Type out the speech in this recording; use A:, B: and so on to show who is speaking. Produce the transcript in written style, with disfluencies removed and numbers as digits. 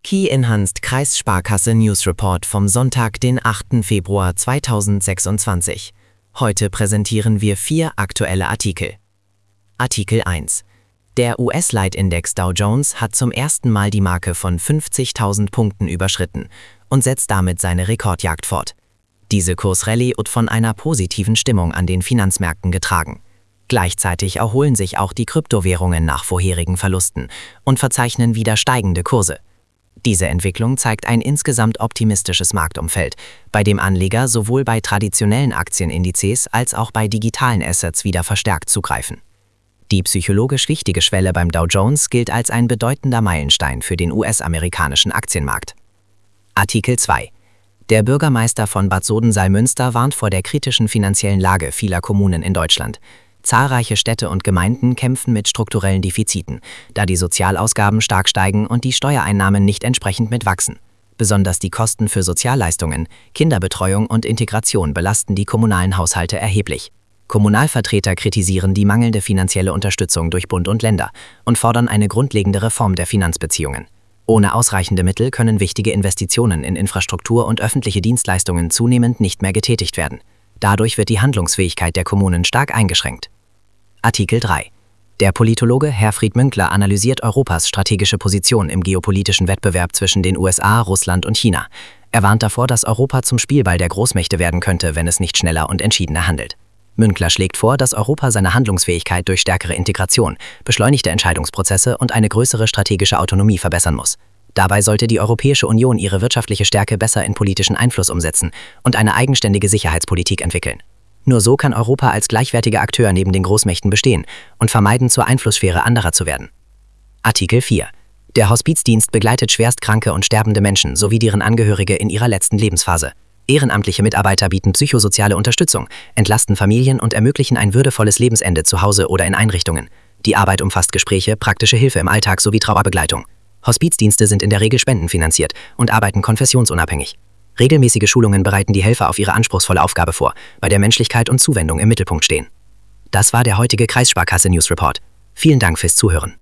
A: Key Enhanced Kreissparkasse News Report vom Sonntag, den 8. Februar 2026. Heute präsentieren wir 4 aktuelle Artikel. Artikel 1. Der US-Leitindex Dow Jones hat zum ersten Mal die Marke von 50.000 Punkten überschritten und setzt damit seine Rekordjagd fort. Diese Kursrallye wird von einer positiven Stimmung an den Finanzmärkten getragen. Gleichzeitig erholen sich auch die Kryptowährungen nach vorherigen Verlusten und verzeichnen wieder steigende Kurse. Diese Entwicklung zeigt ein insgesamt optimistisches Marktumfeld, bei dem Anleger sowohl bei traditionellen Aktienindizes als auch bei digitalen Assets wieder verstärkt zugreifen. Die psychologisch wichtige Schwelle beim Dow Jones gilt als ein bedeutender Meilenstein für den US-amerikanischen Aktienmarkt. Artikel 2. Der Bürgermeister von Bad Soden-Salmünster warnt vor der kritischen finanziellen Lage vieler Kommunen in Deutschland. Zahlreiche Städte und Gemeinden kämpfen mit strukturellen Defiziten, da die Sozialausgaben stark steigen und die Steuereinnahmen nicht entsprechend mitwachsen. Besonders die Kosten für Sozialleistungen, Kinderbetreuung und Integration belasten die kommunalen Haushalte erheblich. Kommunalvertreter kritisieren die mangelnde finanzielle Unterstützung durch Bund und Länder und fordern eine grundlegende Reform der Finanzbeziehungen. Ohne ausreichende Mittel können wichtige Investitionen in Infrastruktur und öffentliche Dienstleistungen zunehmend nicht mehr getätigt werden. Dadurch wird die Handlungsfähigkeit der Kommunen stark eingeschränkt. Artikel 3. Der Politologe Herfried Münkler analysiert Europas strategische Position im geopolitischen Wettbewerb zwischen den USA, Russland und China. Er warnt davor, dass Europa zum Spielball der Großmächte werden könnte, wenn es nicht schneller und entschiedener handelt. Münkler schlägt vor, dass Europa seine Handlungsfähigkeit durch stärkere Integration, beschleunigte Entscheidungsprozesse und eine größere strategische Autonomie verbessern muss. Dabei sollte die Europäische Union ihre wirtschaftliche Stärke besser in politischen Einfluss umsetzen und eine eigenständige Sicherheitspolitik entwickeln. Nur so kann Europa als gleichwertiger Akteur neben den Großmächten bestehen und vermeiden, zur Einflusssphäre anderer zu werden. Artikel 4. Der Hospizdienst begleitet schwerstkranke und sterbende Menschen sowie deren Angehörige in ihrer letzten Lebensphase. Ehrenamtliche Mitarbeiter bieten psychosoziale Unterstützung, entlasten Familien und ermöglichen ein würdevolles Lebensende zu Hause oder in Einrichtungen. Die Arbeit umfasst Gespräche, praktische Hilfe im Alltag sowie Trauerbegleitung. Hospizdienste sind in der Regel spendenfinanziert und arbeiten konfessionsunabhängig. Regelmäßige Schulungen bereiten die Helfer auf ihre anspruchsvolle Aufgabe vor, bei der Menschlichkeit und Zuwendung im Mittelpunkt stehen. Das war der heutige Kreissparkasse News Report. Vielen Dank fürs Zuhören.